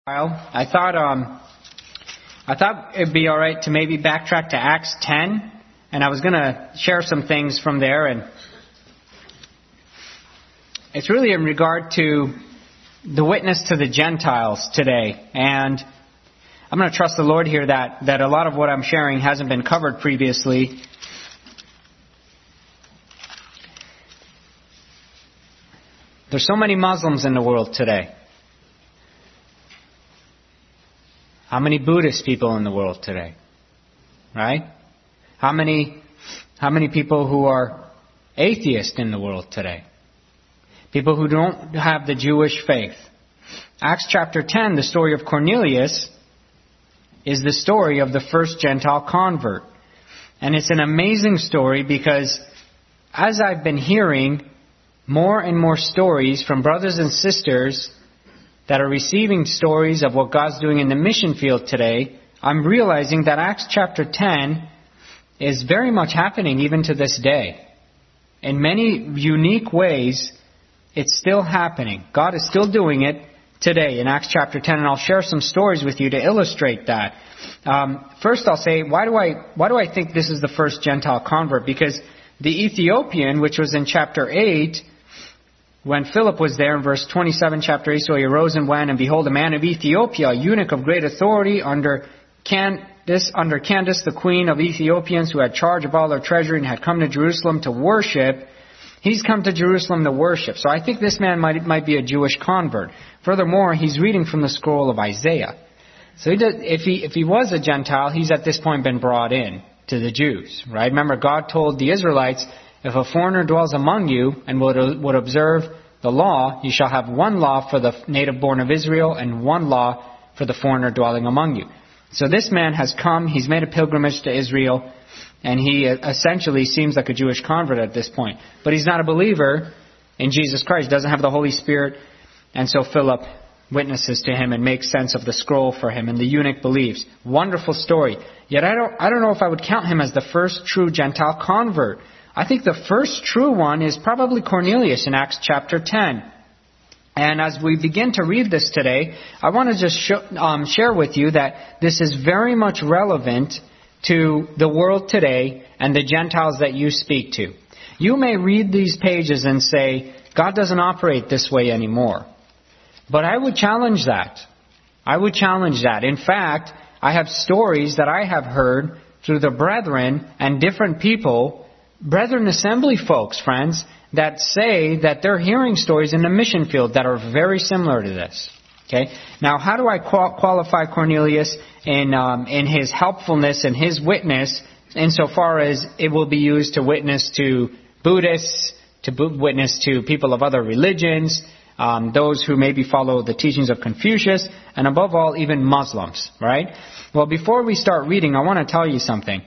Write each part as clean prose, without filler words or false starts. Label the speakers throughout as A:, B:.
A: I thought it'd be all right to maybe backtrack to Acts 10, and I was going to share some things from there, and it's really in regard to the witness to the Gentiles today. And I'm going to trust the Lord here that a lot of what I'm sharing hasn't been covered previously. There's so many Muslims in the world today. How many Buddhist people in the world today? Right? How many people who are atheist in the world today? People who don't have the Jewish faith. Acts chapter 10, the story of Cornelius, is the story of the first Gentile convert. And it's an amazing story because as I've been hearing more and more stories from brothers and sisters that are receiving stories of what God's doing in the mission field today, I'm realizing that Acts chapter 10 is very much happening even to this day. In many unique ways, it's still happening. God is still doing it today in Acts chapter 10, and I'll share some stories with you to illustrate that. First, I'll say, why do I think this is the first Gentile convert? Because the Ethiopian, which was in chapter 8, when Philip was there in verse 27, chapter 8, so he arose and went, and behold, a man of Ethiopia, a eunuch of great authority under Candace, the queen of Ethiopians, who had charge of all their treasury and had come to Jerusalem to worship. He's come to Jerusalem to worship. So I think this man might be a Jewish convert. Furthermore, he's reading from the scroll of Isaiah. So if he was a Gentile, he's at this point been brought in to the Jews, right? Remember, God told the Israelites, if a foreigner dwells among you and would observe the law, you shall have one law for the native born of Israel and one law for the foreigner dwelling among you. So this man has come, he's made a pilgrimage to Israel, and he essentially seems like a Jewish convert at this point. But he's not a believer in Jesus Christ, doesn't have the Holy Spirit, and so Philip witnesses to him and makes sense of the scroll for him, and the eunuch believes. Wonderful story. Yet I don't know if I would count him as the first true Gentile convert. I think the first true one is probably Cornelius in Acts chapter 10. And as we begin to read this today, I want to just share with you that this is very much relevant to the world today and the Gentiles that you speak to. You may read these pages and say, God doesn't operate this way anymore. But I would challenge that. In fact, I have stories that I have heard through the brethren and different people, brethren assembly folks, friends, that say that they're hearing stories in the mission field that are very similar to this. Okay. Now, how do I qualify Cornelius in his helpfulness and his witness, insofar as it will be used to witness to Buddhists, to witness to people of other religions, those who maybe follow the teachings of Confucius, and above all, even Muslims, right? Well, before we start reading, I want to tell you something.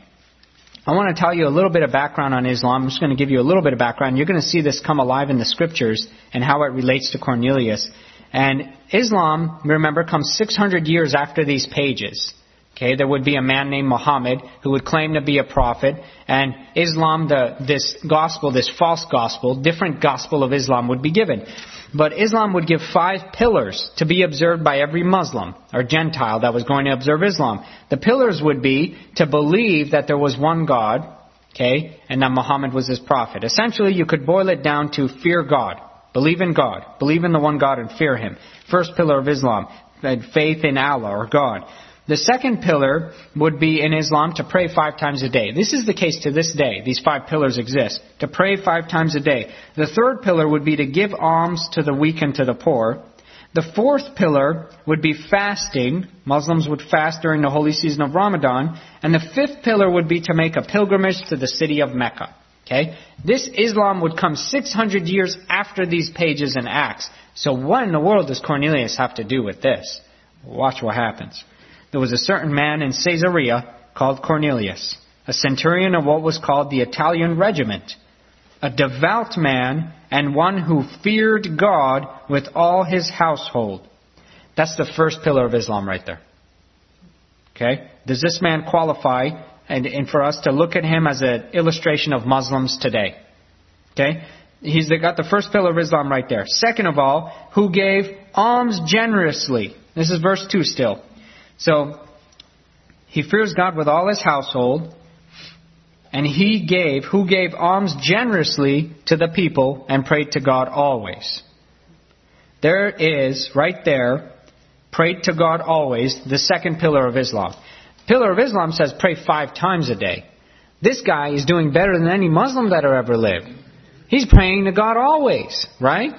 A: I want to tell you a little bit of background on Islam. I'm just going to give you a little bit of background. You're going to see this come alive in the scriptures and how it relates to Cornelius. And Islam, remember, comes 600 years after these pages. Okay, there would be a man named Muhammad who would claim to be a prophet. And Islam, this false gospel, different gospel of Islam would be given. But Islam would give 5 pillars to be observed by every Muslim or Gentile that was going to observe Islam. The pillars would be to believe that there was one God, okay, and that Muhammad was his prophet. Essentially, you could boil it down to fear God. Believe in God. Believe in the one God and fear Him. First pillar of Islam, faith in Allah or God. The second pillar would be in Islam to pray 5 times a day. This is the case to this day. These 5 pillars exist. To pray 5 times a day. The third pillar would be to give alms to the weak and to the poor. The fourth pillar would be fasting. Muslims would fast during the holy season of Ramadan. And the fifth pillar would be to make a pilgrimage to the city of Mecca. Okay? This Islam would come 600 years after these pages in Acts. So what in the world does Cornelius have to do with this? Watch what happens. There was a certain man in Caesarea called Cornelius, a centurion of what was called the Italian regiment, a devout man and one who feared God with all his household. That's the first pillar of Islam right there. Okay? Does this man qualify and for us to look at him as an illustration of Muslims today? Okay? He's got the first pillar of Islam right there. Second of all, who gave alms generously. This is verse 2 still. So, he fears God with all his household, and who gave alms generously to the people and prayed to God always. There is, right there, prayed to God always, the second pillar of Islam. Pillar of Islam says pray 5 times a day. This guy is doing better than any Muslim that ever lived. He's praying to God always, right?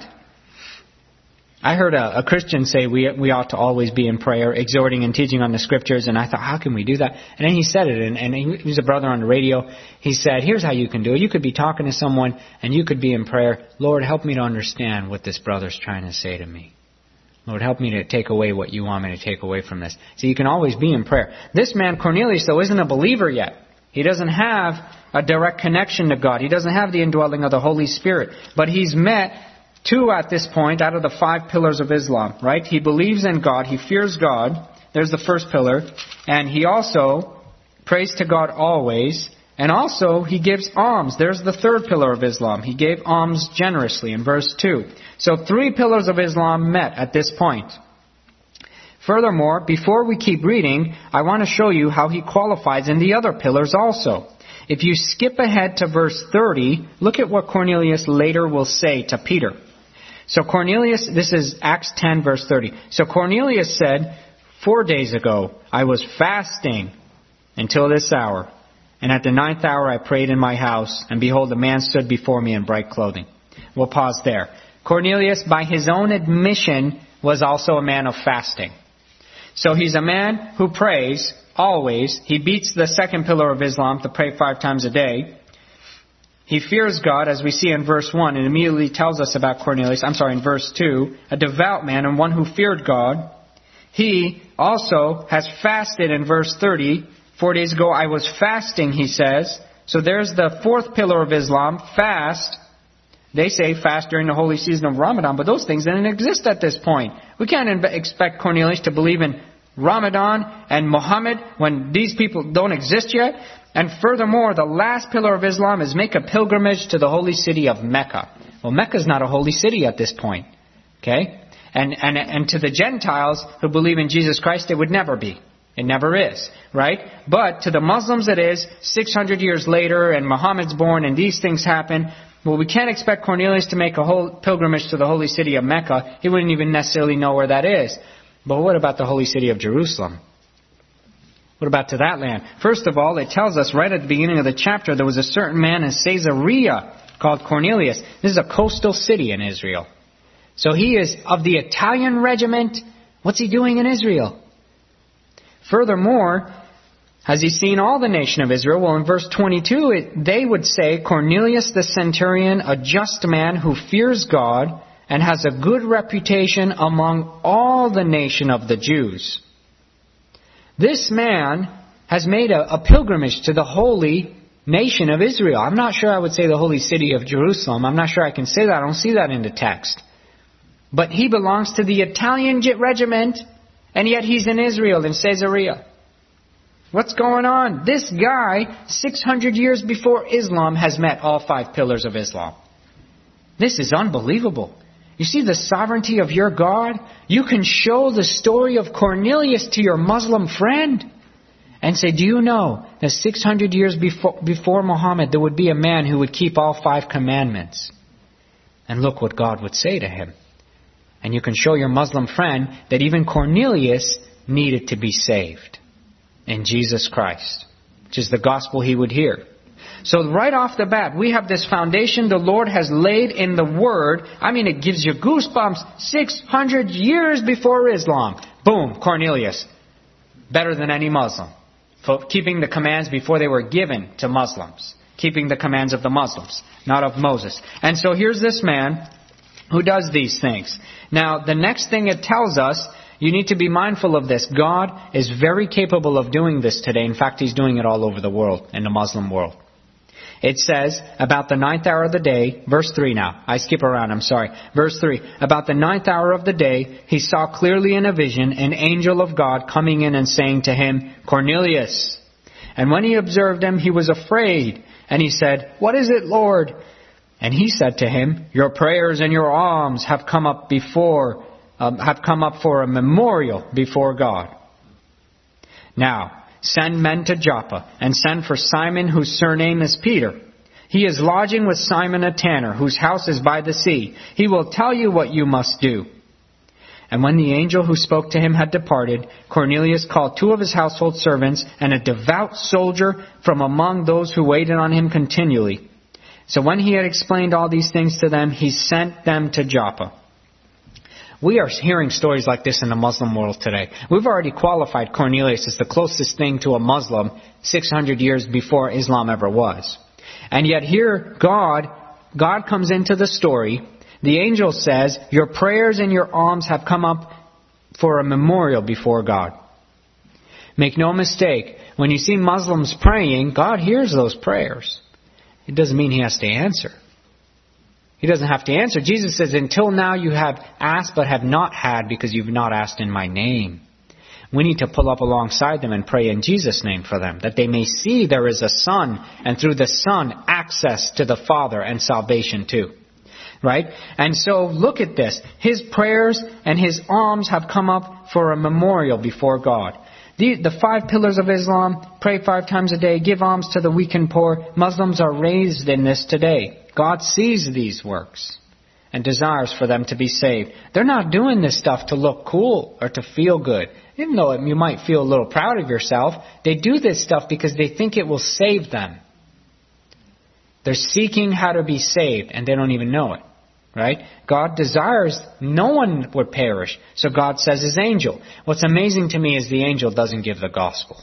A: I heard a Christian say we ought to always be in prayer, exhorting and teaching on the Scriptures, and I thought, how can we do that? And then he said it, and he was a brother on the radio. He said, here's how you can do it. You could be talking to someone, and you could be in prayer. Lord, help me to understand what this brother's trying to say to me. Lord, help me to take away what you want me to take away from this. So you can always be in prayer. This man, Cornelius, though, isn't a believer yet. He doesn't have a direct connection to God. He doesn't have the indwelling of the Holy Spirit. But he's met 2 at this point out of the 5 pillars of Islam, right? He believes in God. He fears God. There's the first pillar. And he also prays to God always. And also he gives alms. There's the third pillar of Islam. He gave alms generously in verse 2. So 3 pillars of Islam met at this point. Furthermore, before we keep reading, I want to show you how he qualifies in the other pillars also. If you skip ahead to verse 30, look at what Cornelius later will say to Peter. So Cornelius, this is Acts 10 verse 30. So Cornelius said, 4 days ago I was fasting until this hour. And at the 9th hour I prayed in my house, and behold, a man stood before me in bright clothing. We'll pause there. Cornelius, by his own admission, was also a man of fasting. So he's a man who prays always. He beats the second pillar of Islam to pray 5 times a day. He fears God, as we see in verse 1. It immediately tells us about Cornelius. In verse 2. A devout man and one who feared God. He also has fasted in verse 30. 4 days ago I was fasting, he says. So there's the 4th pillar of Islam, fast. They say fast during the holy season of Ramadan, but those things didn't exist at this point. We can't expect Cornelius to believe in Ramadan and Muhammad when these people don't exist yet. And furthermore, the last pillar of Islam is make a pilgrimage to the holy city of Mecca. Well, Mecca is not a holy city at this point. Okay? And to the Gentiles who believe in Jesus Christ, it would never be. It never is, right? But to the Muslims it is. 600 years later, and Muhammad's born, and these things happen. Well, we can't expect Cornelius to make a whole pilgrimage to the holy city of Mecca. He wouldn't even necessarily know where that is. But what about the holy city of Jerusalem? What about to that land? First of all, it tells us right at the beginning of the chapter, there was a certain man in Caesarea called Cornelius. This is a coastal city in Israel. So he is of the Italian regiment. What's he doing in Israel? Furthermore, has he seen all the nation of Israel? Well, in verse 22, they would say, Cornelius the centurion, a just man who fears God and has a good reputation among all the nation of the Jews. This man has made a pilgrimage to the holy nation of Israel. I'm not sure I would say the holy city of Jerusalem. I'm not sure I can say that. I don't see that in the text. But he belongs to the Italian regiment, and yet he's in Israel, in Caesarea. What's going on? This guy, 600 years before Islam, has met all 5 pillars of Islam. This is unbelievable. You see the sovereignty of your God? You can show the story of Cornelius to your Muslim friend and say, do you know that 600 years before Muhammad, there would be a man who would keep all 5 commandments? And look what God would say to him. And you can show your Muslim friend that even Cornelius needed to be saved in Jesus Christ, which is the gospel he would hear. So right off the bat, we have this foundation the Lord has laid in the Word. I mean, it gives you goosebumps. 600 years before Islam. Boom, Cornelius. Better than any Muslim. For keeping the commands before they were given to Muslims. Keeping the commands of the Muslims, not of Moses. And so here's this man who does these things. Now, the next thing it tells us, you need to be mindful of this. God is very capable of doing this today. In fact, He's doing it all over the world, in the Muslim world. It says, about the 9th hour of the day, verse 3 now. I skip around, I'm sorry. Verse 3, about the 9th hour of the day, he saw clearly in a vision an angel of God coming in and saying to him, Cornelius. And when he observed him, he was afraid. And he said, what is it, Lord? And he said to him, your prayers and your alms have come up before have come up for a memorial before God. Now, send men to Joppa, and send for Simon, whose surname is Peter. He is lodging with Simon a tanner, whose house is by the sea. He will tell you what you must do." And when the angel who spoke to him had departed, Cornelius called 2 of his household servants and a devout soldier from among those who waited on him continually. So when he had explained all these things to them, he sent them to Joppa. We are hearing stories like this in the Muslim world today. We've already qualified Cornelius as the closest thing to a Muslim 600 years before Islam ever was. And yet here God comes into the story. The angel says, "Your prayers and your alms have come up for a memorial before God." Make no mistake, when you see Muslims praying, God hears those prayers. It doesn't mean He has to answer. He doesn't have to answer. Jesus says, "Until now you have asked but have not had because you've not asked in my name." We need to pull up alongside them and pray in Jesus' name for them, that they may see there is a Son, and through the Son, access to the Father and salvation too. Right? And so look at this. His prayers and his alms have come up for a memorial before God. The 5 pillars of Islam: pray 5 times a day, give alms to the weak and poor. Muslims are raised in this today. God sees these works and desires for them to be saved. They're not doing this stuff to look cool or to feel good. Even though you might feel a little proud of yourself, they do this stuff because they think it will save them. They're seeking how to be saved, and they don't even know it. Right? God desires no one would perish. So God says His angel. What's amazing to me is the angel doesn't give the gospel.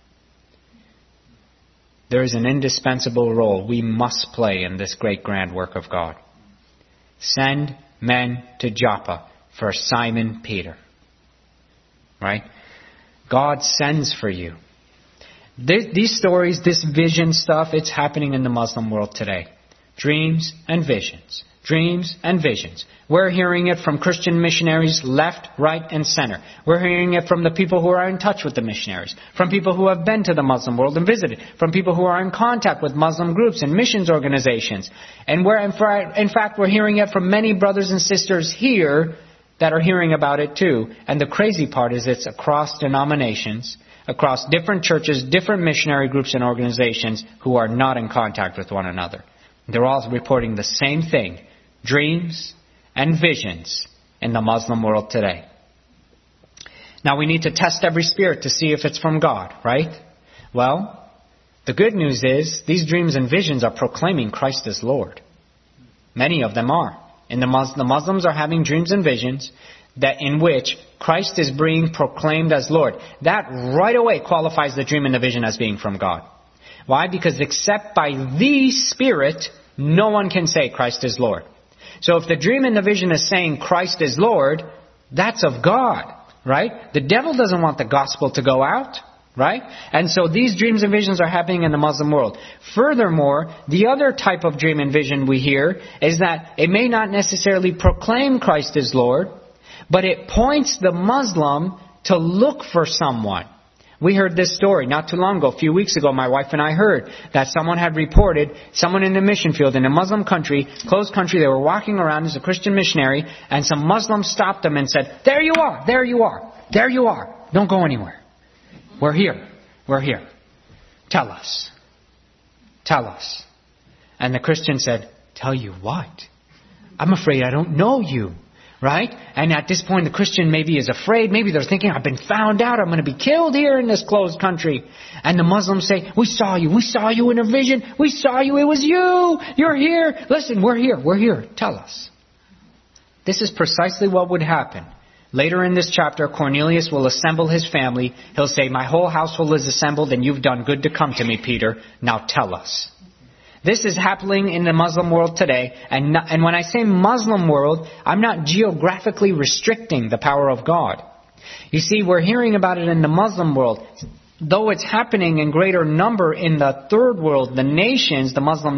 A: There is an indispensable role we must play in this great grand work of God. Send men to Joppa for Simon Peter. Right? God sends for you. These stories, this vision stuff, it's happening in the Muslim world today. Dreams and visions. Dreams and visions. We're hearing it from Christian missionaries left, right, and center. We're hearing it from the people who are in touch with the missionaries, from people who have been to the Muslim world and visited, from people who are in contact with Muslim groups and missions organizations. And in fact, we're hearing it from many brothers and sisters here that are hearing about it too. And the crazy part is it's across denominations, across different churches, different missionary groups and organizations who are not in contact with one another. They're all reporting the same thing. Dreams and visions in the Muslim world today. Now we need to test every spirit to see if it's from God, right? Well, the good news is these dreams and visions are proclaiming Christ as Lord. Many of them are. And the Muslims are having dreams and visions that in which Christ is being proclaimed as Lord. That right away qualifies the dream and the vision as being from God. Why? Because except by the Spirit, no one can say Christ is Lord. So if the dream and the vision is saying Christ is Lord, that's of God, right? The devil doesn't want the gospel to go out, right? And so these dreams and visions are happening in the Muslim world. Furthermore, the other type of dream and vision we hear is that it may not necessarily proclaim Christ as Lord, but it points the Muslim to look for someone. We heard this story not too long ago. A few weeks ago, my wife and I heard that someone had reported someone in the mission field in a Muslim country, closed country. They were walking around as a Christian missionary, and some Muslims stopped them and said, "There you are, there you are, there you are. Don't go anywhere. We're here. We're here. Tell us. Tell us." And the Christian said, "Tell you what? I'm afraid I don't know you." Right? And at this point, the Christian maybe is afraid. Maybe they're thinking, "I've been found out. I'm going to be killed here in this closed country." And the Muslims say, "We saw you. We saw you in a vision. We saw you. It was you. You're here. Listen, we're here. We're here. Tell us." This is precisely what would happen. Later in this chapter, Cornelius will assemble his family. He'll say, "My whole household is assembled and you've done good to come to me, Peter. Now tell us." This is happening in the Muslim world today. And when I say Muslim world, I'm not geographically restricting the power of God. You see, we're hearing about it in the Muslim world. Though it's happening in greater number in the third world, the nations, the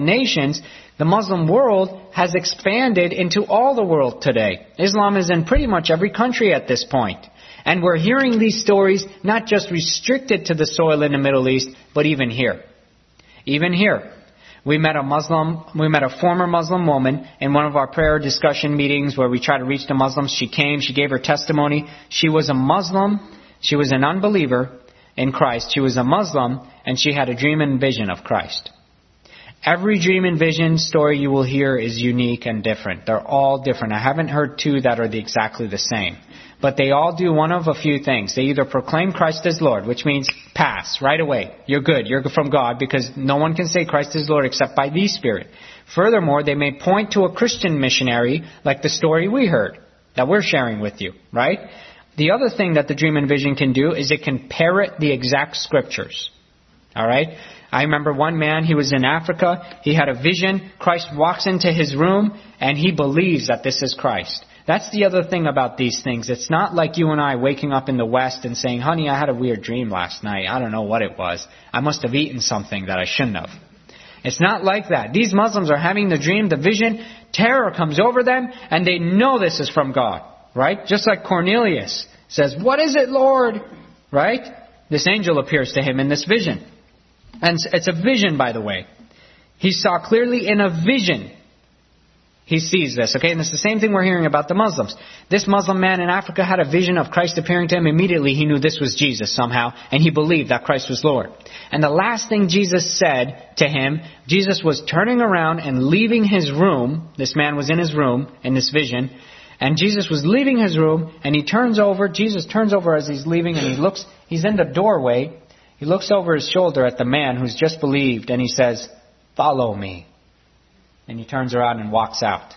A: Muslim world has expanded into all the world today. Islam is in pretty much every country at this point. And we're hearing these stories not just restricted to the soil in the Middle East, but even here. Even here. We met a former Muslim woman in one of our prayer discussion meetings where we try to reach the Muslims. She came, she gave her testimony. She was a Muslim. She was an unbeliever in Christ. She was a Muslim, and she had a dream and vision of Christ. Every dream and vision story you will hear is unique and different. They're all different. I haven't heard two that are exactly the same. But they all do one of a few things. They either proclaim Christ as Lord, which means pass right away. You're good. You're from God, because no one can say Christ is Lord except by the Spirit. Furthermore, they may point to a Christian missionary like the story we heard that we're sharing with you, right? The other thing that the dream and vision can do is it can parrot the exact scriptures. All right? I remember one man, he was in Africa. He had a vision. Christ walks into his room and he believes that this is Christ. That's the other thing about these things. It's not like you and I waking up in the West and saying, honey, I had a weird dream last night. I don't know what it was. I must have eaten something that I shouldn't have. It's not like that. These Muslims are having the dream, the vision. Terror comes over them and they know this is from God. Right? Just like Cornelius says, what is it, Lord? Right? This angel appears to him in this vision. And it's a vision, by the way. He saw clearly in a vision. He sees this, okay? And it's the same thing we're hearing about the Muslims. This Muslim man in Africa had a vision of Christ appearing to him. Immediately he knew this was Jesus somehow, and he believed that Christ was Lord. And the last thing Jesus said to him, Jesus was turning around and leaving his room. This man was in his room in this vision. And Jesus was leaving his room, and Jesus turns over as he's leaving, and he's in the doorway. He looks over his shoulder at the man who's just believed, and he says, follow me. And he turns around and walks out.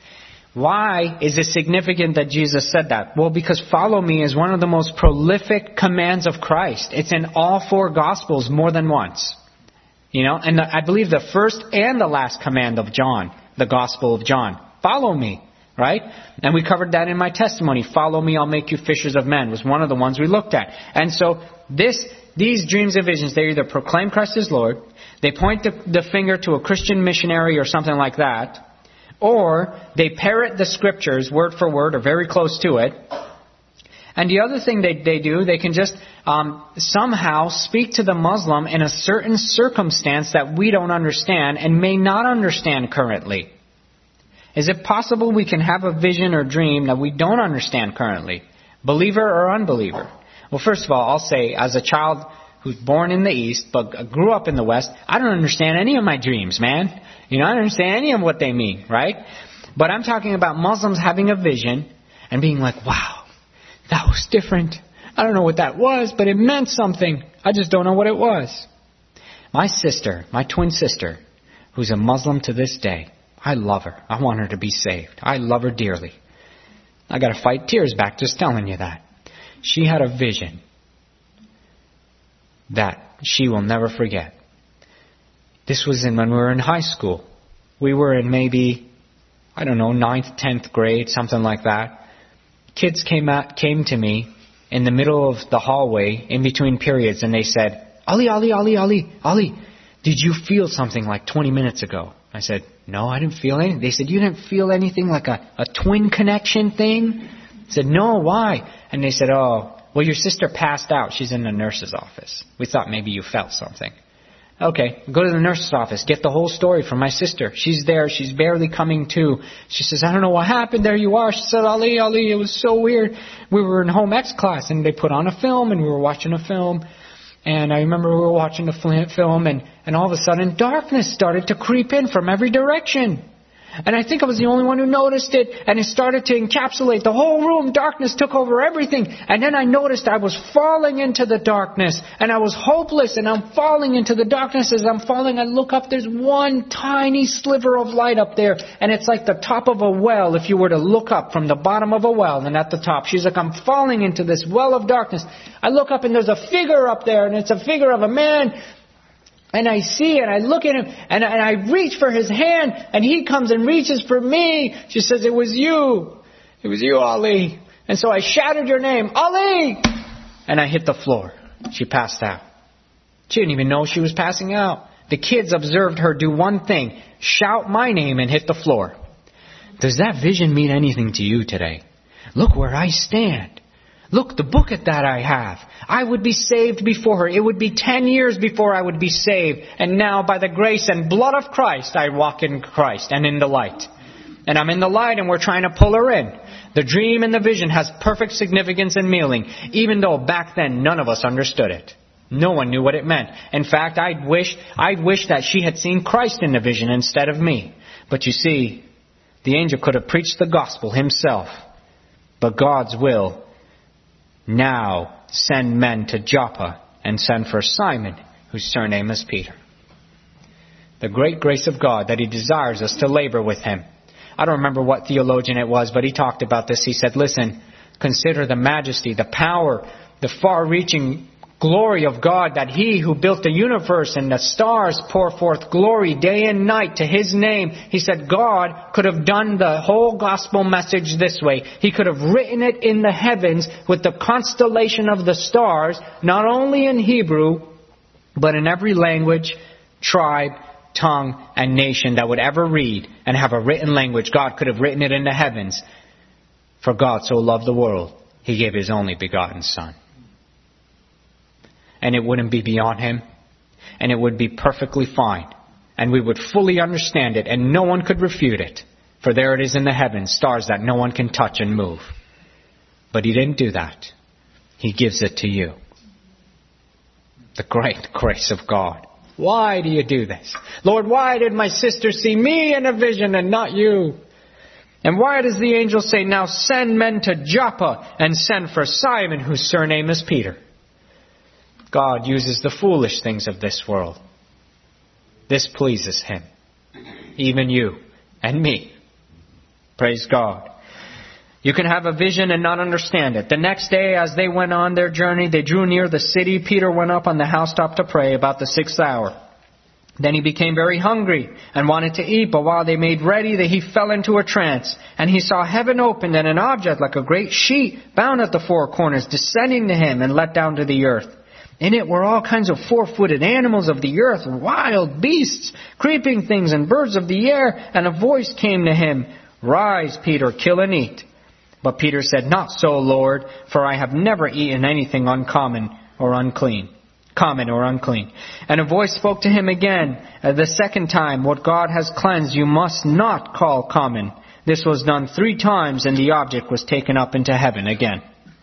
A: Why is it significant that Jesus said that? Well, because follow me is one of the most prolific commands of Christ. It's in all four Gospels more than once. And I believe the first and the last command of John, the Gospel of John, follow me, right? And we covered that in my testimony. Follow me, I'll make you fishers of men was one of the ones we looked at. And so these dreams and visions, they either proclaim Christ as Lord, they point the finger to a Christian missionary or something like that, or they parrot the scriptures word for word or very close to it. And the other thing they do, they can just somehow speak to the Muslim in a certain circumstance that we don't understand and may not understand currently. Is it possible we can have a vision or dream that we don't understand currently, believer or unbeliever? Well, first of all, I'll say, as a child who's born in the East but grew up in the West, I don't understand any of my dreams, man. I don't understand any of what they mean, right? But I'm talking about Muslims having a vision and being like, wow, that was different. I don't know what that was, but it meant something. I just don't know what it was. My sister, my twin sister, who's a Muslim to this day, I love her. I want her to be saved. I love her dearly. I got to fight tears back just telling you that. She had a vision that she will never forget. This was when we were in high school. We were in maybe, 9th, 10th grade, something like that. Kids came to me in the middle of the hallway in between periods and they said, Ali, did you feel something like 20 minutes ago? I said, no, I didn't feel anything. They said, you didn't feel anything like a twin connection thing? I said, no, why? And they said, oh, well, your sister passed out. She's in the nurse's office. We thought maybe you felt something. Okay, go to the nurse's office. Get the whole story from my sister. She's there. She's barely coming to. She says, I don't know what happened. There you are. She said, Ali, it was so weird. We were in home ec class and they put on a film and we were watching a film. And I remember we were watching the film and all of a sudden darkness started to creep in from every direction. And I think I was the only one who noticed it. And it started to encapsulate the whole room. Darkness took over everything. And then I noticed I was falling into the darkness. And I was hopeless. And I'm falling into the darkness. As I'm falling, I look up. There's one tiny sliver of light up there. And it's like the top of a well if you were to look up from the bottom of a well and at the top. She's like, I'm falling into this well of darkness. I look up and there's a figure up there. And it's a figure of a man. And I see and I look at him and I reach for his hand and he comes and reaches for me. She says, it was you. It was you, Ali. And so I shouted your name, Ali! And I hit the floor. She passed out. She didn't even know she was passing out. The kids observed her do one thing, shout my name and hit the floor. Does that vision mean anything to you today? Look where I stand. Look, the book that I have. I would be saved before her. It would be 10 years before I would be saved. And now by the grace and blood of Christ, I walk in Christ and in the light. And I'm in the light and we're trying to pull her in. The dream and the vision has perfect significance and meaning, even though back then none of us understood it. No one knew what it meant. In fact, I wish that she had seen Christ in the vision instead of me. But you see, the angel could have preached the gospel himself. But God's will now send men to Joppa and send for Simon, whose surname is Peter. The great grace of God that He desires us to labor with Him. I don't remember what theologian it was, but he talked about this. He said, listen, consider the majesty, the power, the far-reaching glory of God, that He who built the universe and the stars pour forth glory day and night to His name. He said God could have done the whole gospel message this way. He could have written it in the heavens with the constellation of the stars, not only in Hebrew, but in every language, tribe, tongue, and nation that would ever read and have a written language. God could have written it in the heavens. For God so loved the world, He gave His only begotten Son. And it wouldn't be beyond Him. And it would be perfectly fine. And we would fully understand it. And no one could refute it. For there it is in the heavens, stars that no one can touch and move. But He didn't do that. He gives it to you. The great grace of God. Why do you do this? Lord, why did my sister see me in a vision and not you? And why does the angel say, now send men to Joppa and send for Simon, whose surname is Peter? God uses the foolish things of this world. This pleases Him. Even you and me. Praise God. You can have a vision and not understand it. The next day, as they went on their journey, they drew near the city. Peter went up on the housetop to pray about the 6th hour. Then he became very hungry and wanted to eat, but while they made ready, he fell into a trance. And he saw heaven opened and an object like a great sheet bound at the 4 corners descending to him and let down to the earth. In it were all kinds of 4-footed animals of the earth, wild beasts, creeping things, and birds of the air. And a voice came to him, Rise, Peter, kill and eat. But Peter said, Not so, Lord, for I have never eaten anything uncommon or unclean. Common or unclean. And a voice spoke to him again, the second time, What God has cleansed you must not call common. This was done 3 times, and the object was taken up into heaven again.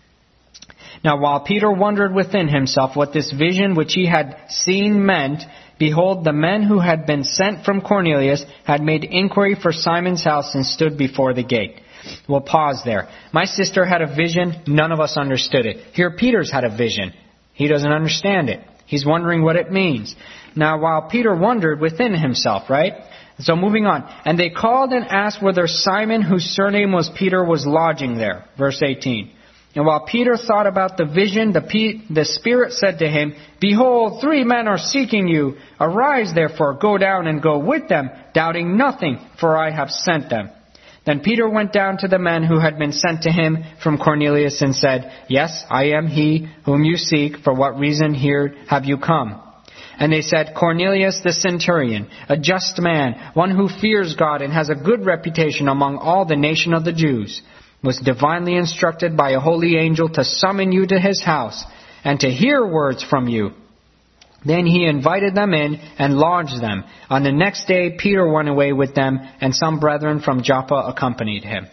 A: Now while Peter wondered within himself what this vision which he had seen meant, behold, the men who had been sent from Cornelius had made inquiry for Simon's house and stood before the gate. We'll pause there. My sister had a vision. None of us understood it. Here Peter's had a vision. He doesn't understand it. He's wondering what it means. Now while Peter wondered within himself, right? So moving on. And they called and asked whether Simon, whose surname was Peter, was lodging there. Verse 18. And while Peter thought about the vision, the Spirit said to him, Behold, 3 men are seeking you. Arise, therefore, go down and go with them, doubting nothing, for I have sent them. Then Peter went down to the men who had been sent to him from Cornelius and said, Yes, I am he whom you seek. For what reason here have you come? And they said, Cornelius the centurion, a just man, one who fears God and has a good reputation among all the nation of the Jews, was divinely instructed by a holy angel to summon you to his house and to hear words from you. Then he invited them in and lodged them. On the next day, Peter went away with them, and some brethren from Joppa accompanied him.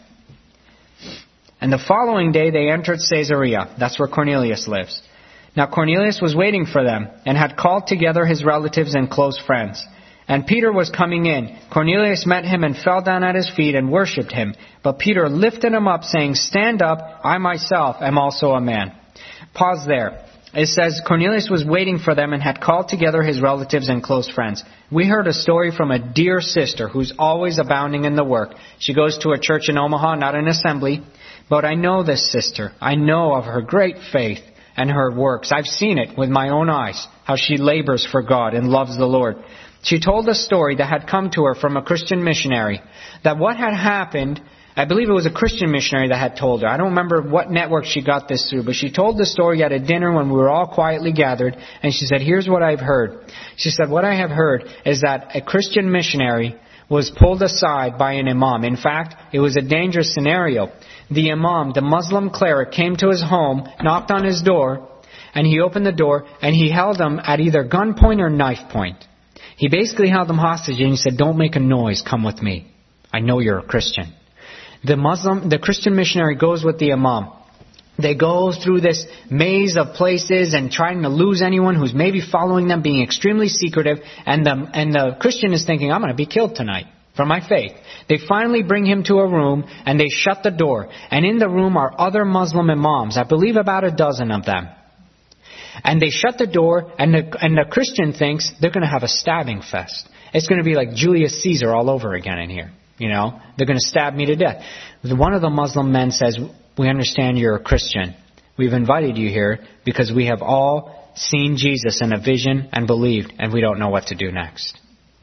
A: And the following day they entered Caesarea. That's where Cornelius lives. Now Cornelius was waiting for them and had called together his relatives and close friends. And Peter was coming in. Cornelius met him and fell down at his feet and worshipped him. But Peter lifted him up, saying, Stand up, I myself am also a man. Pause there. It says Cornelius was waiting for them and had called together his relatives and close friends. We heard a story from a dear sister who's always abounding in the work. She goes to a church in Omaha, not an assembly. But I know this sister. I know of her great faith and her works. I've seen it with my own eyes, how she labors for God and loves the Lord. She told a story that had come to her from a Christian missionary, that what had happened, I believe it was a Christian missionary that had told her. I don't remember what network she got this through, but she told the story at a dinner when we were all quietly gathered, and she said, Here's what I've heard. She said, What I have heard is that a Christian missionary was pulled aside by an imam. In fact, it was a dangerous scenario. The imam, the Muslim cleric, came to his home, knocked on his door, and he opened the door, and he held him at either gunpoint or knife point. He basically held them hostage, and he said, "Don't make a noise, come with me. I know you're a Christian." The Christian missionary goes with the imam. They go through this maze of places and trying to lose anyone who's maybe following them, being extremely secretive. And the Christian is thinking, "I'm going to be killed tonight for my faith." They finally bring him to a room and they shut the door. And in the room are other Muslim imams, I believe about a dozen of them. And they shut the door, and the Christian thinks they're going to have a stabbing fest. It's going to be like Julius Caesar all over again in here. You know, they're going to stab me to death. One of the Muslim men says, "We understand you're a Christian. We've invited you here because we have all seen Jesus in a vision and believed, and we don't know what to do next."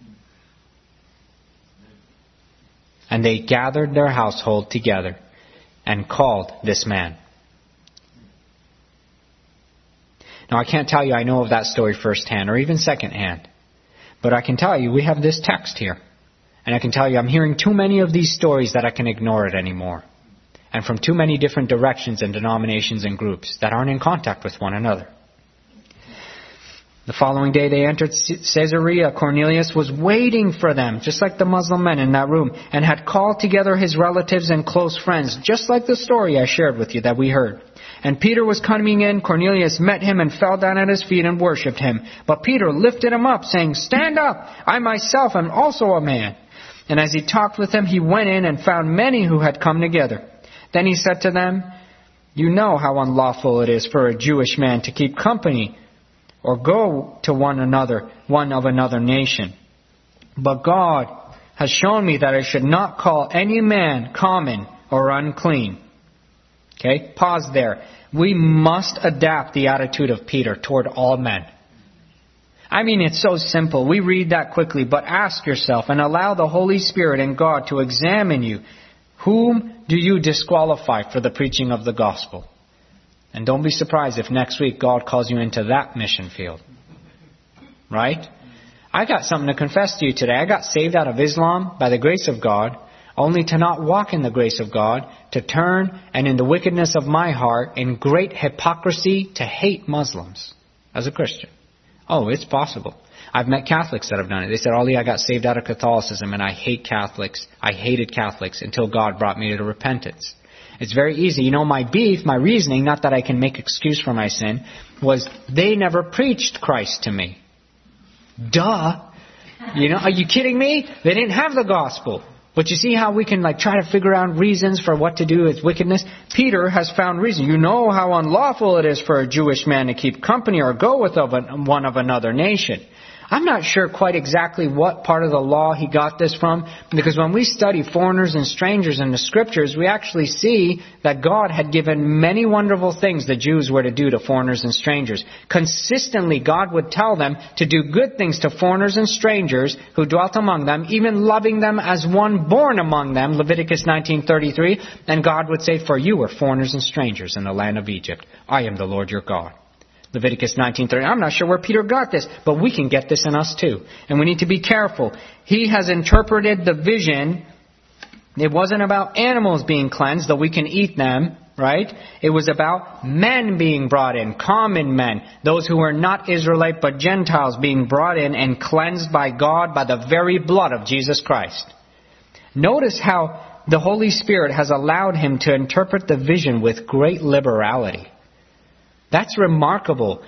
A: And they gathered their household together and called this man. Now, I can't tell you I know of that story firsthand or even secondhand. But I can tell you we have this text here. And I can tell you I'm hearing too many of these stories that I can ignore it anymore. And from too many different directions and denominations and groups that aren't in contact with one another. The following day they entered Caesarea. Cornelius was waiting for them, just like the Muslim men in that room, and had called together his relatives and close friends, just like the story I shared with you that we heard. And Peter was coming in. Cornelius met him and fell down at his feet and worshipped him. But Peter lifted him up, saying, "Stand up, I myself am also a man." And as he talked with them, he went in and found many who had come together. Then he said to them, "You know how unlawful it is for a Jewish man to keep company or go to one of another nation. But God has shown me that I should not call any man common or unclean." Okay, pause there. We must adapt the attitude of Peter toward all men. I mean, it's so simple. We read that quickly, but ask yourself and allow the Holy Spirit and God to examine you. Whom do you disqualify for the preaching of the gospel? And don't be surprised if next week God calls you into that mission field. Right? I got something to confess to you today. I got saved out of Islam by the grace of God, only to not walk in the grace of God, to turn and in the wickedness of my heart, in great hypocrisy, to hate Muslims as a Christian. Oh, it's possible. I've met Catholics that have done it. They said, "Ollie, I got saved out of Catholicism and I hate Catholics. I hated Catholics until God brought me to repentance." It's very easy. You know, my beef, my reasoning, not that I can make excuse for my sin, was they never preached Christ to me. Duh. You know, are you kidding me? They didn't have the gospel. But you see how we can try to figure out reasons for what to do with wickedness? Peter has found reason. You know how unlawful it is for a Jewish man to keep company or go with one of another nation. I'm not sure quite exactly what part of the law he got this from, because when we study foreigners and strangers in the scriptures, we actually see that God had given many wonderful things the Jews were to do to foreigners and strangers. Consistently, God would tell them to do good things to foreigners and strangers who dwelt among them, even loving them as one born among them, Leviticus 19:33, and God would say, "For you were foreigners and strangers in the land of Egypt. I am the Lord your God." Leviticus 19:30. I'm not sure where Peter got this, but we can get this in us too. And we need to be careful. He has interpreted the vision. It wasn't about animals being cleansed, though we can eat them, right? It was about men being brought in, common men, those who were not Israelite but Gentiles being brought in and cleansed by God by the very blood of Jesus Christ. Notice how the Holy Spirit has allowed him to interpret the vision with great liberality. That's remarkable.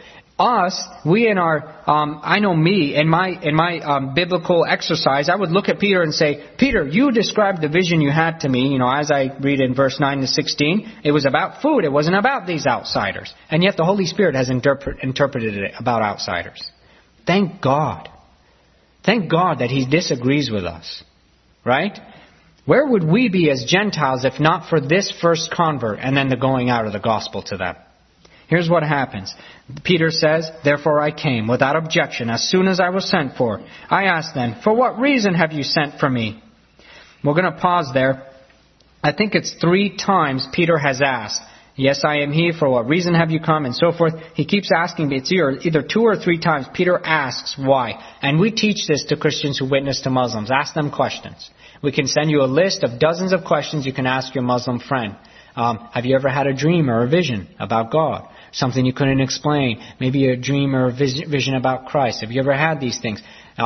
A: We in our, I know me, in my biblical exercise, I would look at Peter and say, "Peter, you described the vision you had to me." You know, as I read in verse 9 to 16, it was about food. It wasn't about these outsiders. And yet the Holy Spirit has interpreted it about outsiders. Thank God. Thank God that He disagrees with us. Right? Where would we be as Gentiles if not for this first convert and then the going out of the gospel to them? Here's what happens. Peter says, "Therefore I came without objection as soon as I was sent for. I asked then, 'For what reason have you sent for me?'" We're going to pause there. I think it's 3 times Peter has asked. Yes, I am he. For what reason have you come? And so forth. He keeps asking. It's either 2 or 3 times Peter asks why. And we teach this to Christians who witness to Muslims. Ask them questions. We can send you a list of dozens of questions you can ask your Muslim friend. Have you ever had a dream or a vision about God? Something you couldn't explain. Maybe a dream or a vision about Christ. Have you ever had these things?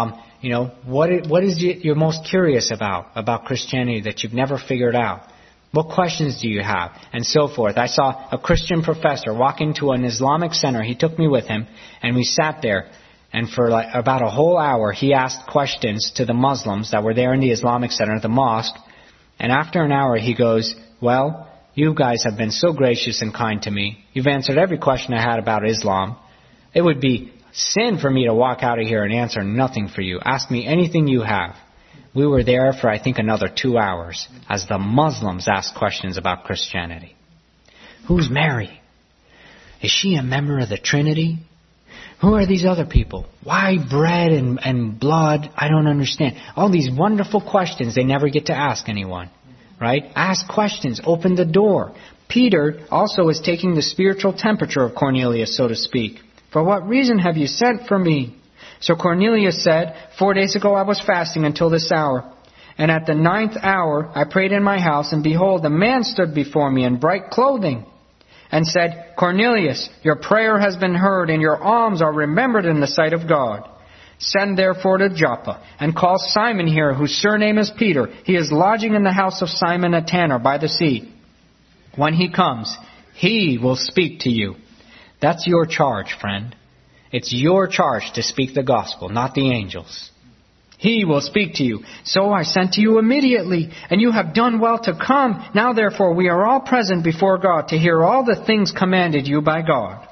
A: What is you're most curious about Christianity that you've never figured out? What questions do you have? And so forth. I saw a Christian professor walk into an Islamic center. He took me with him, and we sat there. And for about a whole hour, he asked questions to the Muslims that were there in the Islamic center, the mosque. And after an hour, he goes, well, you guys have been so gracious and kind to me. You've answered every question I had about Islam. It would be sin for me to walk out of here and answer nothing for you. Ask me anything you have. We were there for, I think, another 2 hours as the Muslims asked questions about Christianity. Who's Mary? Is she a member of the Trinity? Who are these other people? Why bread and blood? I don't understand. All these wonderful questions they never get to ask anyone. Right? Ask questions. Open the door. Peter also is taking the spiritual temperature of Cornelius, so to speak. For what reason have you sent for me? So Cornelius said, 4 days ago I was fasting until this hour. And at the 9th hour I prayed in my house, and behold, a man stood before me in bright clothing, and said, Cornelius, your prayer has been heard, and your alms are remembered in the sight of God. Send therefore to Joppa, and call Simon here, whose surname is Peter. He is lodging in the house of Simon a tanner by the sea. When he comes, he will speak to you. That's your charge, friend. It's your charge to speak the gospel, not the angels. He will speak to you. So I sent to you immediately, and you have done well to come. Now therefore we are all present before God to hear all the things commanded you by God.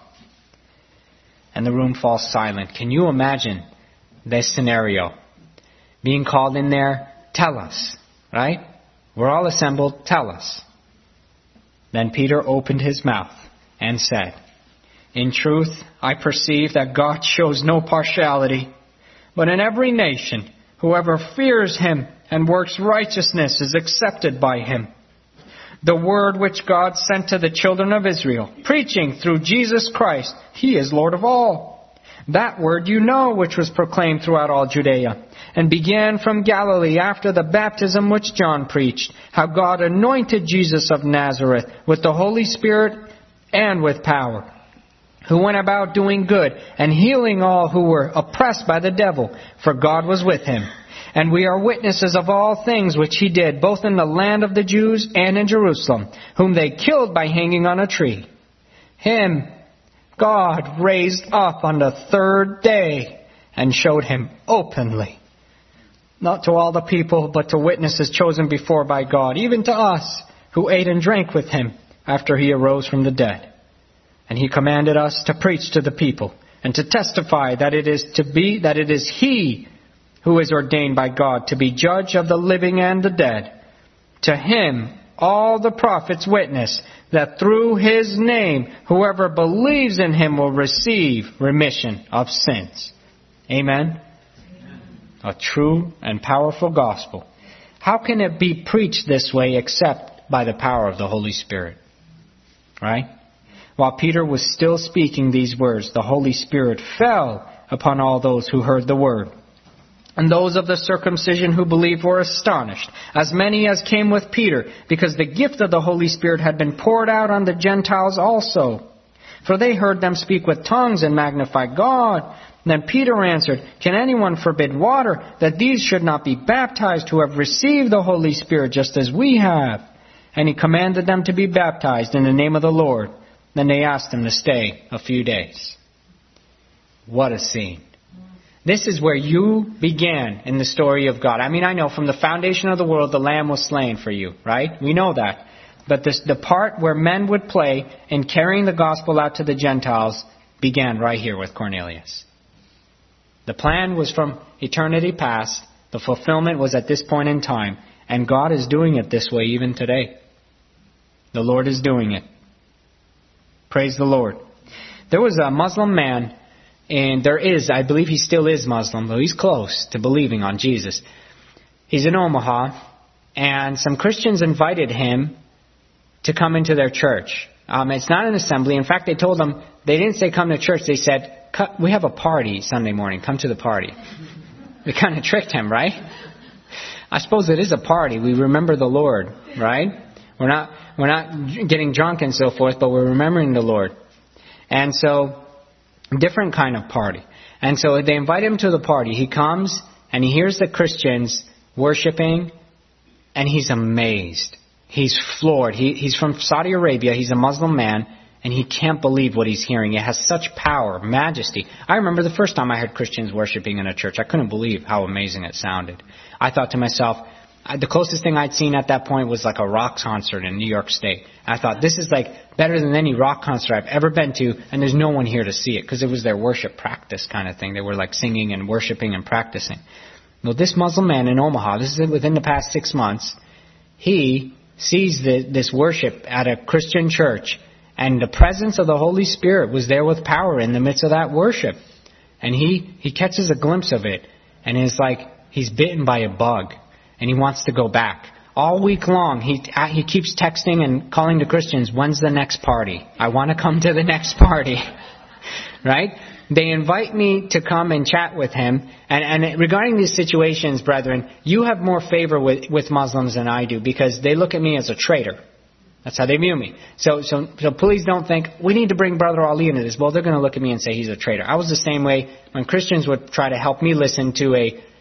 A: And the room falls silent. Can you imagine this scenario? Being called in there, tell us, right? We're all assembled, tell us. Then Peter opened his mouth and said, in truth, I perceive that God shows no partiality, but in every nation, whoever fears him and works righteousness is accepted by him. The word which God sent to the children of Israel, preaching through Jesus Christ, he is Lord of all. That word you know, which was proclaimed throughout all Judea, and began from Galilee after the baptism which John preached, how God anointed Jesus of Nazareth with the Holy Spirit and with power, who went about doing good and healing all who were oppressed by the devil, for God was with him. And we are witnesses of all things which he did, both in the land of the Jews and in Jerusalem, whom they killed by hanging on a tree. Him God raised up on the 3rd day and showed him openly, not to all the people, but to witnesses chosen before by God, even to us, who ate and drank with him after he arose from the dead. And he commanded us to preach to the people and to testify that it is he who is ordained by God to be judge of the living and the dead. To him all the prophets witness that through his name whoever believes in him will receive remission of sins. Amen. A true and powerful gospel. How can it be preached this way except by the power of the Holy Spirit? Right? While Peter was still speaking these words, the Holy Spirit fell upon all those who heard the word. And those of the circumcision who believed were astonished, as many as came with Peter, because the gift of the Holy Spirit had been poured out on the Gentiles also. For they heard them speak with tongues and magnify God. Then Peter answered, can anyone forbid water, that these should not be baptized who have received the Holy Spirit just as we have? And he commanded them to be baptized in the name of the Lord. Then they asked him to stay a few days. What a scene. This is where you began in the story of God. I mean, I know from the foundation of the world, the Lamb was slain for you, right? We know that. But the part where men would play in carrying the gospel out to the Gentiles began right here with Cornelius. The plan was from eternity past. The fulfillment was at this point in time. And God is doing it this way even today. The Lord is doing it. Praise the Lord. There was a Muslim man, and I believe he still is Muslim, though he's close to believing on Jesus. He's in Omaha, and some Christians invited him to come into their church. It's not an assembly. In fact, they told them, they didn't say come to church. They said, we have a party Sunday morning. Come to the party. They kind of tricked him, right? I suppose it is a party. We remember the Lord, right? We're not getting drunk and so forth, but we're remembering the Lord. And so, different kind of party. And so they invite him to the party. He comes and he hears the Christians worshiping, and he's amazed. He's floored. He's from Saudi Arabia. He's a Muslim man, and he can't believe what he's hearing. It has such power, majesty. I remember the first time I heard Christians worshiping in a church. I couldn't believe how amazing it sounded. I thought to myself, the closest thing I'd seen at that point was like a rock concert in New York State. I thought, this is like better than any rock concert I've ever been to, and there's no one here to see it, because it was their worship practice kind of thing. They were like singing and worshiping and practicing. Well, this Muslim man in Omaha, this is within the past 6 months, he sees this worship at a Christian church, and the presence of the Holy Spirit was there with power in the midst of that worship. And he catches a glimpse of it, and it's like he's bitten by a bug, and he wants to go back. All week long, he keeps texting and calling the Christians, when's the next party? I want to come to the next party. Right? They invite me to come and chat with him. And regarding these situations, brethren, you have more favor with Muslims than I do, because they look at me as a traitor. That's how they view me. So please don't think, we need to bring Brother Ali into this. Well, they're going to look at me and say he's a traitor. I was the same way when Christians would try to help me listen to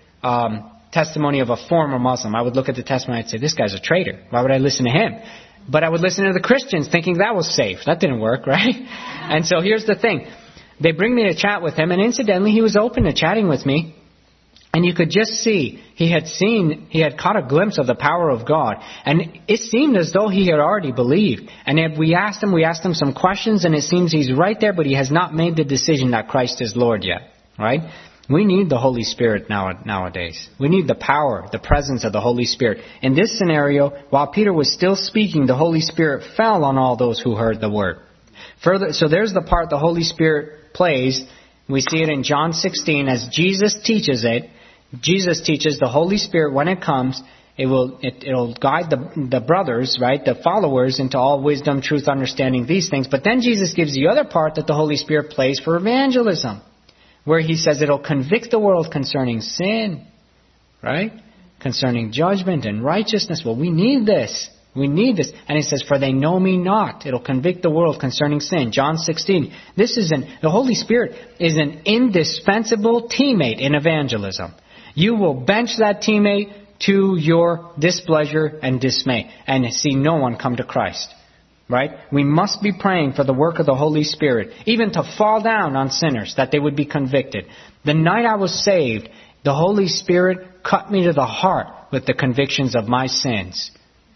A: a testimony of a former Muslim. I would look at the testimony and I'd say, this guy's a traitor. Why would I listen to him? But I would listen to the Christians thinking that was safe. That didn't work, right? And so here's the thing. They bring me to chat with him, and incidentally, he was open to chatting with me. And you could just see, he had caught a glimpse of the power of God. And it seemed as though he had already believed. And if we asked him some questions, and it seems he's right there, but he has not made the decision that Christ is Lord yet. Right? We need the Holy Spirit nowadays. We need the power, the presence of the Holy Spirit. In this scenario, while Peter was still speaking, the Holy Spirit fell on all those who heard the word. Further, so there's the part the Holy Spirit plays. We see it in John 16 as Jesus teaches it. Jesus teaches the Holy Spirit, when it comes, it'll guide the brothers, right, the followers, into all wisdom, truth, understanding these things. But then Jesus gives the other part that the Holy Spirit plays for evangelism, where he says it'll convict the world concerning sin, right, concerning judgment and righteousness. Well, we need this. We need this. And he says, for they know me not. It'll convict the world concerning sin. John 16. The Holy Spirit is an indispensable teammate in evangelism. You will bench that teammate to your displeasure and dismay and see no one come to Christ. Right? We must be praying for the work of the Holy Spirit, even to fall down on sinners, that they would be convicted. The night I was saved, the Holy Spirit cut me to the heart with the convictions of my sins.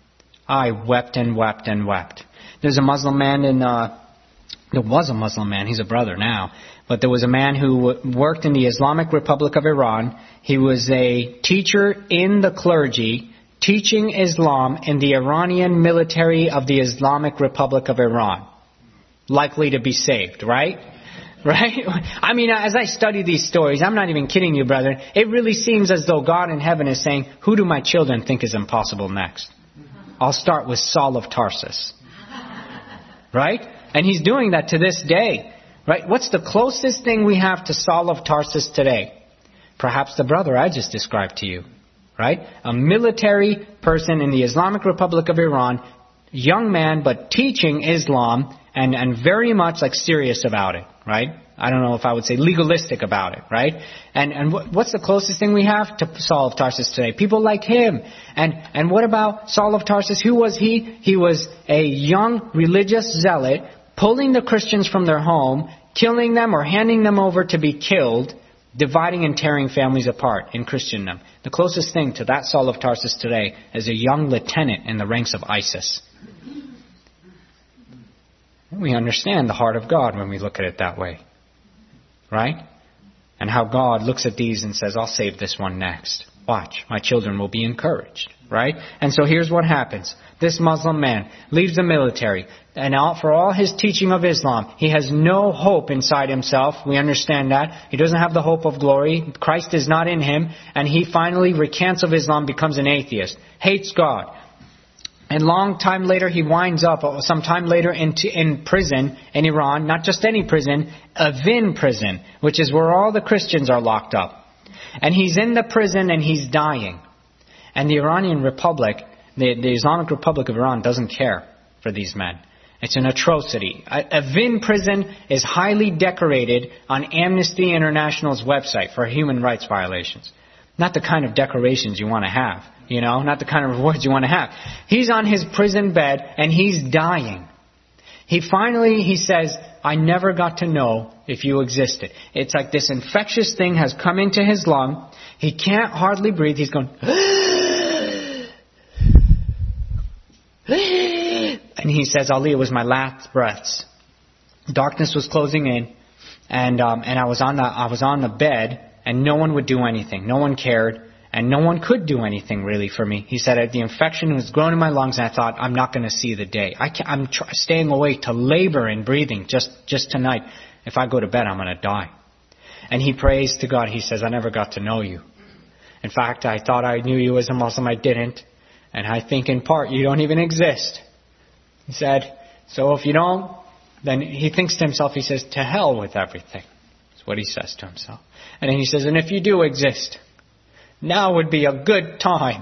A: I wept and wept and wept. There's a Muslim man there was a Muslim man, he's a brother now, but there was a man who worked in the Islamic Republic of Iran. He was a teacher in the clergy, teaching Islam in the Iranian military of the Islamic Republic of Iran. Likely to be saved, right? Right? I mean, as I study these stories, I'm not even kidding you, brethren. It really seems as though God in heaven is saying, who do my children think is impossible next? I'll start with Saul of Tarsus. Right? And he's doing that to this day. Right? What's the closest thing we have to Saul of Tarsus today? Perhaps the brother I just described to you. Right? A military person in the Islamic Republic of Iran, young man, but teaching Islam and very much like serious about it. Right? I don't know if I would say legalistic about it. Right? And what's the closest thing we have to Saul of Tarsus today? People like him. And what about Saul of Tarsus? Who was he? He was a young religious zealot pulling the Christians from their home, killing them or handing them over to be killed, dividing and tearing families apart in Christendom. The closest thing to that Saul of Tarsus today is a young lieutenant in the ranks of ISIS. We understand the heart of God when we look at it that way. Right? And how God looks at these and says, I'll save this one next. Watch, my children will be encouraged. Right? And so here's what happens. This Muslim man leaves the military. And for all his teaching of Islam, he has no hope inside himself. We understand that. He doesn't have the hope of glory. Christ is not in him. And he finally recants of Islam, becomes an atheist. Hates God. And long time later, he winds up, some time later, in prison in Iran. Not just any prison, Evin prison, which is where all the Christians are locked up. And he's in the prison and he's dying. And the Iranian Republic, the Islamic Republic of Iran, doesn't care for these men. It's an atrocity. Evin prison is highly decorated on Amnesty International's website for human rights violations. Not the kind of decorations you want to have, not the kind of rewards you want to have. He's on his prison bed and he's dying. He says, I never got to know if you existed. It's like this infectious thing has come into his lung. He can't hardly breathe. He's going, and he says, Ali, it was my last breaths. Darkness was closing in, and I was on the bed, and no one would do anything. No one cared, and no one could do anything really for me. He said the infection was growing in my lungs, and I thought, I'm not going to see the day. I'm staying awake to labor in breathing just tonight. If I go to bed, I'm going to die. And he prays to God. He says, I never got to know you. In fact, I thought I knew you as a Muslim. I didn't. And I think in part you don't even exist. He said, so if you don't, then he thinks to himself, he says, to hell with everything. That's what he says to himself. And then he says, and if you do exist, now would be a good time.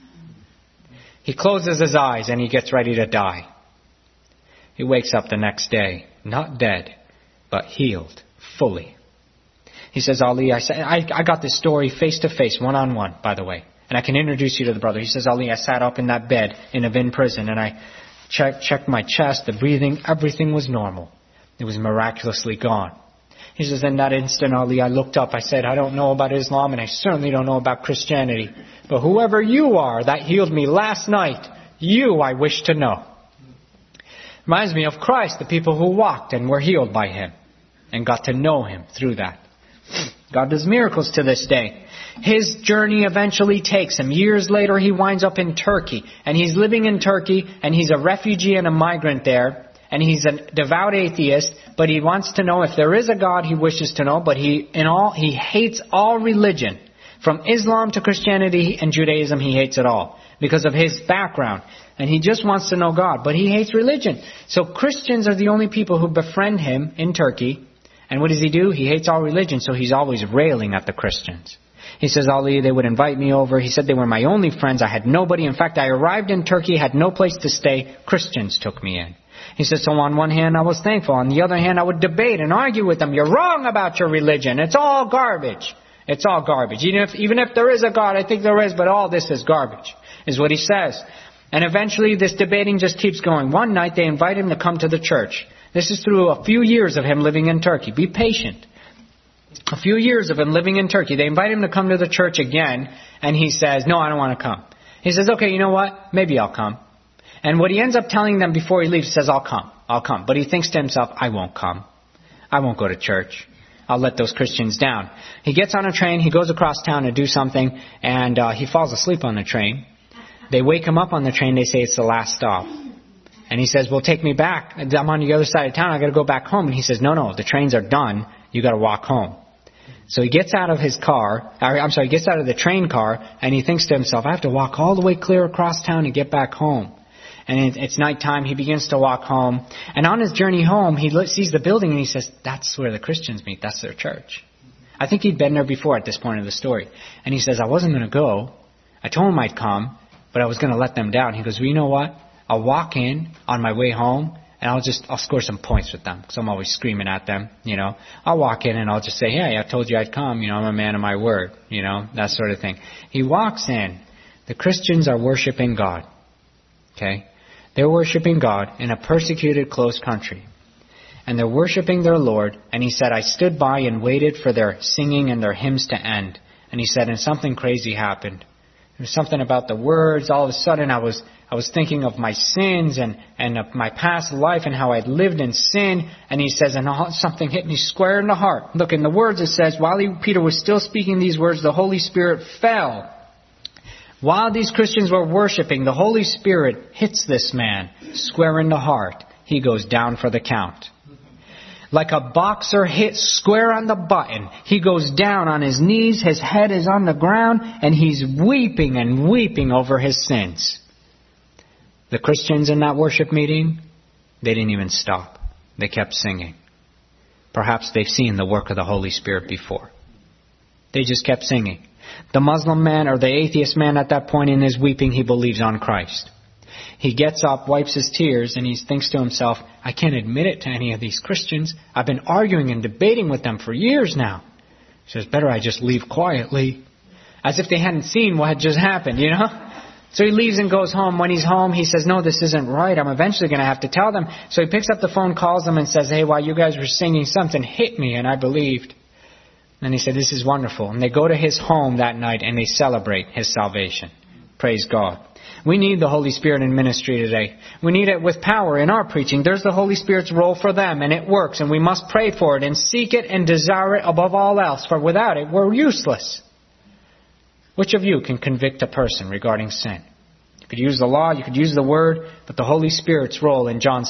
A: He closes his eyes and he gets ready to die. He wakes up the next day, not dead, but healed fully. He says, Ali, I got this story face to face, one-on-one, by the way. And I can introduce you to the brother. He says, Ali, I sat up in that bed in Evin prison and I checked my chest, the breathing, everything was normal. It was miraculously gone. He says, in that instant, Ali, I looked up. I said, I don't know about Islam and I certainly don't know about Christianity. But whoever you are that healed me last night, you I wish to know. Reminds me of Christ, the people who walked and were healed by Him and got to know Him through that. God does miracles to this day. His journey eventually takes him. Years later, he winds up in Turkey. And he's living in Turkey, and he's a refugee and a migrant there. And he's a devout atheist, but he wants to know if there is a God he wishes to know. But he hates all religion. From Islam to Christianity and Judaism, he hates it all because of his background. And he just wants to know God, but he hates religion. So Christians are the only people who befriend him in Turkey. And what does he do? He hates all religion, so he's always railing at the Christians. He says, Ali, they would invite me over. He said they were my only friends. I had nobody. In fact, I arrived in Turkey, had no place to stay. Christians took me in. He says, so on one hand, I was thankful. On the other hand, I would debate and argue with them. You're wrong about your religion. It's all garbage. It's all garbage. Even if there is a God, I think there is, but all this is garbage, is what he says. And eventually, this debating just keeps going. One night, they invite him to come to the church. This is through a few years of him living in Turkey. Be patient. A few years of him living in Turkey. They invite him to come to the church again, and he says, no, I don't want to come. He says, okay, you know what? Maybe I'll come. And what he ends up telling them before he leaves, he says, I'll come. But he thinks to himself, I won't come. I won't go to church. I'll let those Christians down. He gets on a train, he goes across town to do something, and he falls asleep on the train. They wake him up on the train, they say it's the last stop. And he says, well, take me back. I'm on the other side of town, I got to go back home. And he says, no, the trains are done, you got to walk home. So he gets out of he gets out of the train car, and he thinks to himself, I have to walk all the way clear across town to get back home. And it's nighttime, he begins to walk home. And on his journey home, he sees the building and he says, that's where the Christians meet, that's their church. I think he'd been there before at this point of the story. And he says, I wasn't going to go. I told him I'd come, but I was going to let them down. He goes, well, you know what? I'll walk in on my way home and I'll score some points with them because I'm always screaming at them, I'll walk in and I'll just say, hey, I told you I'd come, I'm a man of my word, that sort of thing. He walks in. The Christians are worshiping God. Okay? They're worshiping God in a persecuted, closed country. And they're worshiping their Lord. And he said, I stood by and waited for their singing and their hymns to end. And he said, and something crazy happened. There was something about the words. All of a sudden, I was thinking of my sins and of my past life and how I'd lived in sin. And he says, and something hit me square in the heart. Look, in the words it says, while Peter was still speaking these words, the Holy Spirit fell. While these Christians were worshiping, the Holy Spirit hits this man square in the heart. He goes down for the count. Like a boxer hit square on the button, he goes down on his knees, his head is on the ground, and he's weeping and weeping over his sins. The Christians in that worship meeting, they didn't even stop. They kept singing. Perhaps they've seen the work of the Holy Spirit before. They just kept singing. The Muslim man or the atheist man at that point in his weeping, he believes on Christ. He gets up, wipes his tears, and he thinks to himself, I can't admit it to any of these Christians. I've been arguing and debating with them for years now. He says, better I just leave quietly. As if they hadn't seen what had just happened, you know? So he leaves and goes home. When he's home, he says, no, this isn't right. I'm eventually going to have to tell them. So he picks up the phone, calls them, and says, hey, while you guys were singing, something hit me, and I believed. And he said, this is wonderful. And they go to his home that night, and they celebrate his salvation. Praise God. We need the Holy Spirit in ministry today. We need it with power in our preaching. There's the Holy Spirit's role for them, and it works. And we must pray for it and seek it and desire it above all else. For without it, we're useless. Which of you can convict a person regarding sin? You could use the law, you could use the word, but the Holy Spirit's role in John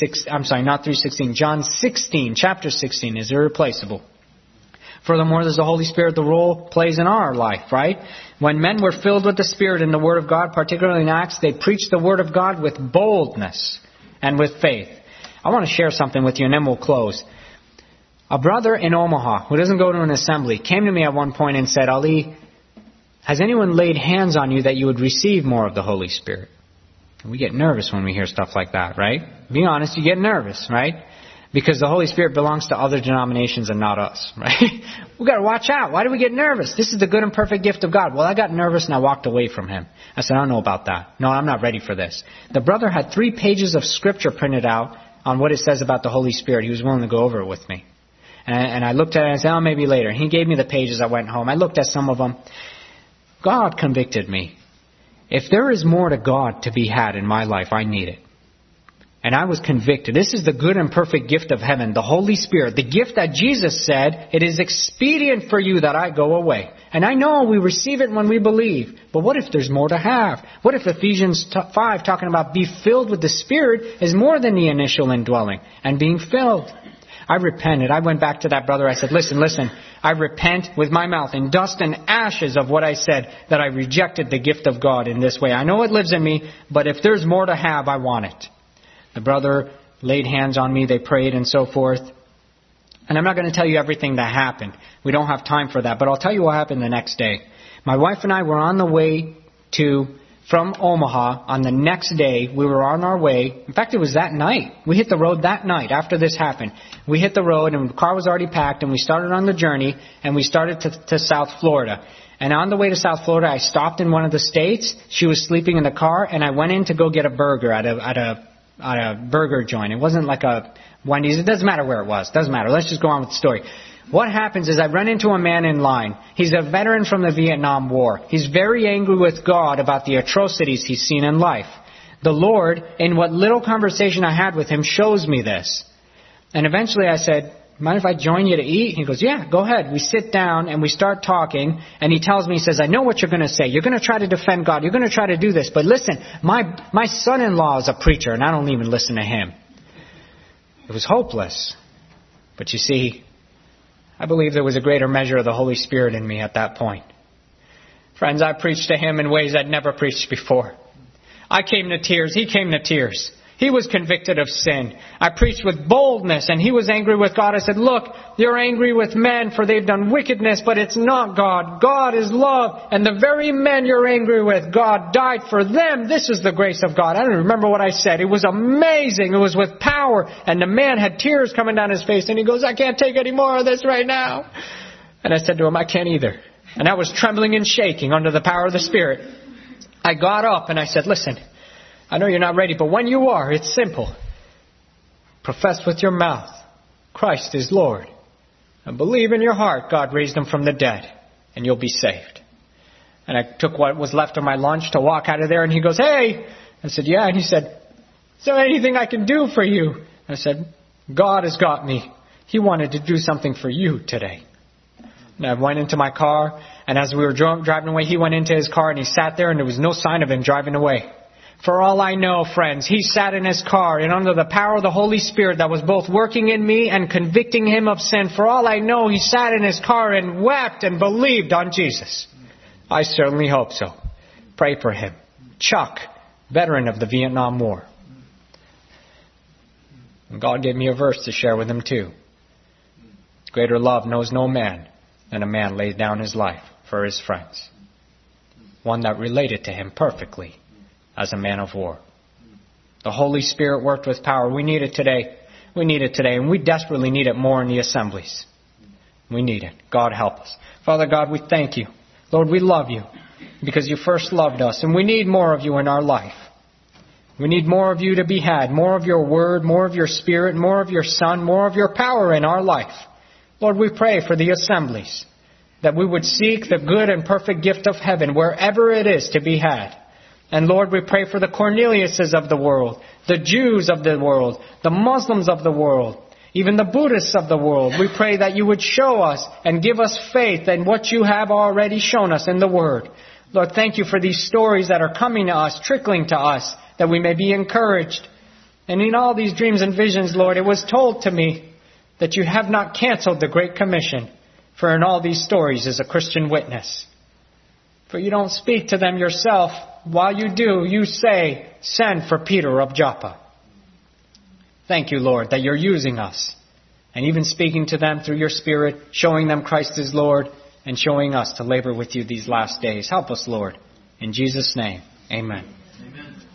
A: 16, chapter 16 is irreplaceable. Furthermore, there's the Holy Spirit, the role plays in our life, right? When men were filled with the Spirit in the Word of God, particularly in Acts, they preached the Word of God with boldness and with faith. I want to share something with you and then we'll close. A brother in Omaha who doesn't go to an assembly came to me at one point and said, Ali, has anyone laid hands on you that you would receive more of the Holy Spirit? And we get nervous when we hear stuff like that, right? Be honest, you get nervous, right? Because the Holy Spirit belongs to other denominations and not us, right? We've got to watch out. Why do we get nervous? This is the good and perfect gift of God. Well, I got nervous and I walked away from him. I said, I don't know about that. No, I'm not ready for this. The brother had 3 pages of scripture printed out on what it says about the Holy Spirit. He was willing to go over it with me. And I looked at it and I said, oh, maybe later. He gave me the pages. I went home. I looked at some of them. God convicted me. If there is more to God to be had in my life, I need it. And I was convicted. This is the good and perfect gift of heaven, the Holy Spirit. The gift that Jesus said, it is expedient for you that I go away. And I know we receive it when we believe. But what if there's more to have? What if Ephesians 5, talking about be filled with the Spirit, is more than the initial indwelling and being filled? I repented. I went back to that brother. I said, listen. I repent with my mouth in dust and ashes of what I said, that I rejected the gift of God in this way. I know it lives in me, but if there's more to have, I want it. The brother laid hands on me. They prayed and so forth. And I'm not going to tell you everything that happened. We don't have time for that. But I'll tell you what happened the next day. My wife and I were on the way from Omaha. On the next day, we were on our way. In fact, it was that night. We hit the road that night after this happened. We hit the road and the car was already packed and we started on the journey and we started to South Florida. And on the way to South Florida, I stopped in one of the states. She was sleeping in the car and I went in to go get a burger at a burger joint. It wasn't like a Wendy's. It doesn't matter where it was. Doesn't matter. Let's just go on with the story. What happens is I run into a man in line. He's a veteran from the Vietnam War. He's very angry with God about the atrocities he's seen in life. The Lord, in what little conversation I had with him, shows me this. And eventually I said, mind if I join you to eat? He goes, yeah, go ahead. We sit down and we start talking. And he tells me, he says, I know what you're going to say. You're going to try to defend God. You're going to try to do this. But listen, my son-in-law is a preacher and I don't even listen to him. It was hopeless. But you see, I believe there was a greater measure of the Holy Spirit in me at that point. Friends, I preached to him in ways I'd never preached before. I came to tears. He came to tears. He was convicted of sin. I preached with boldness and he was angry with God. I said, look, you're angry with men for they've done wickedness, but it's not God. God is love. And the very men you're angry with, God died for them. This is the grace of God. I don't remember what I said. It was amazing. It was with power. And the man had tears coming down his face and he goes, I can't take any more of this right now. And I said to him, I can't either. And I was trembling and shaking under the power of the Spirit. I got up and I said, listen, I know you're not ready, but when you are, it's simple. Profess with your mouth, Christ is Lord. And believe in your heart God raised him from the dead, and you'll be saved. And I took what was left of my lunch to walk out of there, and he goes, hey! I said, yeah. And he said, is there anything I can do for you? I said, God has got me. He wanted to do something for you today. And I went into my car, and as we were driving away, he went into his car, and he sat there, and there was no sign of him driving away. For all I know, friends, he sat in his car and under the power of the Holy Spirit that was both working in me and convicting him of sin. For all I know, he sat in his car and wept and believed on Jesus. I certainly hope so. Pray for him. Chuck, veteran of the Vietnam War. And God gave me a verse to share with him too. Greater love knows no man than a man lays down his life for his friends. One that related to him perfectly as a man of war. The Holy Spirit worked with power. We need it today. We need it today, and we desperately need it more in the assemblies. We need it. God help us. Father God, we thank you. Lord, we love you because you first loved us, and we need more of you in our life. We need more of you to be had, more of your word, more of your spirit, more of your Son, more of your power in our life. Lord, we pray for the assemblies, that we would seek the good and perfect gift of heaven wherever it is to be had. And Lord, we pray for the Corneliuses of the world, the Jews of the world, the Muslims of the world, even the Buddhists of the world. We pray that you would show us and give us faith in what you have already shown us in the Word. Lord, thank you for these stories that are coming to us, trickling to us, that we may be encouraged. And in all these dreams and visions, Lord, it was told to me that you have not canceled the Great Commission, for in all these stories is a Christian witness. For you don't speak to them yourself. While you do, you say, send for Peter of Joppa. Thank you, Lord, that you're using us. And even speaking to them through your Spirit, showing them Christ is Lord, and showing us to labor with you these last days. Help us, Lord. In Jesus' name, amen.
B: Amen.